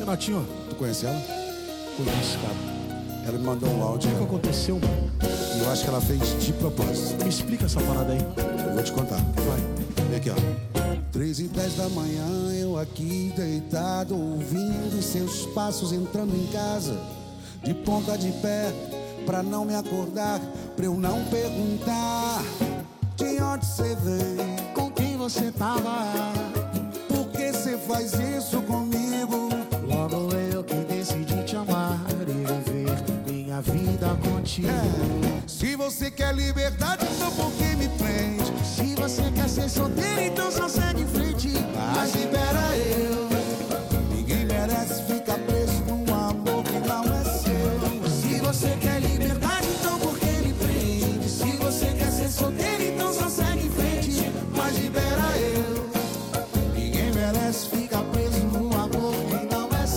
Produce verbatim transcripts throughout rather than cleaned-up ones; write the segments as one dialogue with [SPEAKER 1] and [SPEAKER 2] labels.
[SPEAKER 1] Renatinho,
[SPEAKER 2] Tu conhece ela?
[SPEAKER 1] conheço, cara.
[SPEAKER 2] Ela me mandou um áudio
[SPEAKER 1] O que aconteceu, mano?
[SPEAKER 2] e eu acho que ela fez de propósito.
[SPEAKER 1] Me explica essa parada aí.
[SPEAKER 2] Eu vou te contar.
[SPEAKER 1] Vai.
[SPEAKER 2] Vem aqui, ó. Três e dez da manhã, eu aqui deitado, ouvindo seus passos entrando em casa, de ponta de pé, pra não me acordar, pra eu não perguntar de onde você vem,
[SPEAKER 1] Com quem você tava?
[SPEAKER 2] por que você faz isso comigo?
[SPEAKER 1] Logo eu que decidi te amar e viver minha vida contigo.
[SPEAKER 2] É, se você quer liberdade, então por que me prende?
[SPEAKER 1] Se você quer ser solteiro, então só segue em frente.
[SPEAKER 2] Mas libera eu. Ninguém merece ficar preso num amor que não é seu.
[SPEAKER 1] Se você quer liberdade, então por que me prende? Se você quer ser solteiro, então só segue em frente.
[SPEAKER 2] Mas libera eu. Ninguém merece ficar preso num amor que não é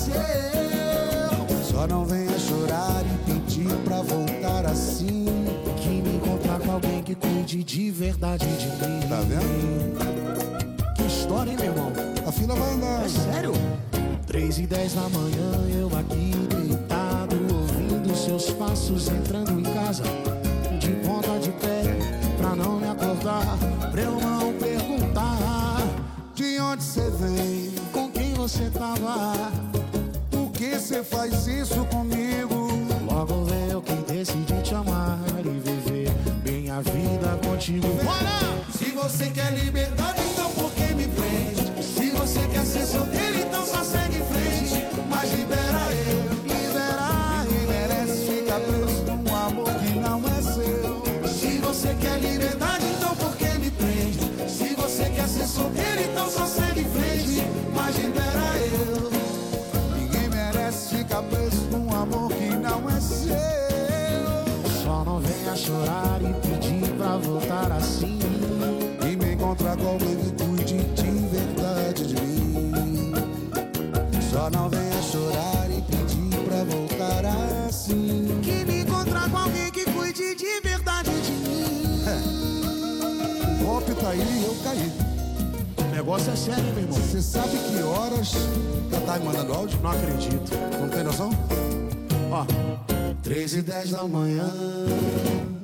[SPEAKER 2] seu. Só não venha chorar e pedir pra voltar assim.
[SPEAKER 1] Que me encontrar com alguém que cuide de verdade de mim.
[SPEAKER 2] Tá vendo?
[SPEAKER 1] Que história, hein, meu irmão?
[SPEAKER 2] A fila vai
[SPEAKER 1] É
[SPEAKER 2] andando.
[SPEAKER 1] sério? Três e dez da manhã, eu aqui deitado, ouvindo seus passos entrando em casa, de ponta de pé, pra não me acordar, pra eu não perguntar
[SPEAKER 2] De onde você vem?
[SPEAKER 1] com quem você tava.
[SPEAKER 2] Por que você faz isso comigo?
[SPEAKER 1] Logo eu que decidi te amar e viver minha vida contigo. Bora!
[SPEAKER 2] Se você quer liberdade, então por que me prende?
[SPEAKER 1] Se você quer ser solteiro, então só segue em frente.
[SPEAKER 2] Mas libera eu.
[SPEAKER 1] Liberar,
[SPEAKER 2] Ninguém merece ficar preso num amor que não é seu.
[SPEAKER 1] se você quer liberdade, então por que me prende? Se você quer ser solteiro, então só segue em frente.
[SPEAKER 2] Mas libera eu. Ninguém merece ficar preso num amor que não é seu.
[SPEAKER 1] Só não venha chorar e pedir pra voltar assim.
[SPEAKER 2] E me encontrar com alguém que cuide de verdade de mim. Só não venha chorar e pedir pra voltar assim.
[SPEAKER 1] Que me encontrar com alguém que cuide de verdade de mim.
[SPEAKER 2] O golpe tá aí e eu caí.
[SPEAKER 1] O negócio é sério, meu irmão.
[SPEAKER 2] Você sabe que horas ela tá me mandando áudio?
[SPEAKER 1] Não acredito.
[SPEAKER 2] Não tem noção?
[SPEAKER 1] Ó,
[SPEAKER 2] Três e dez da manhã.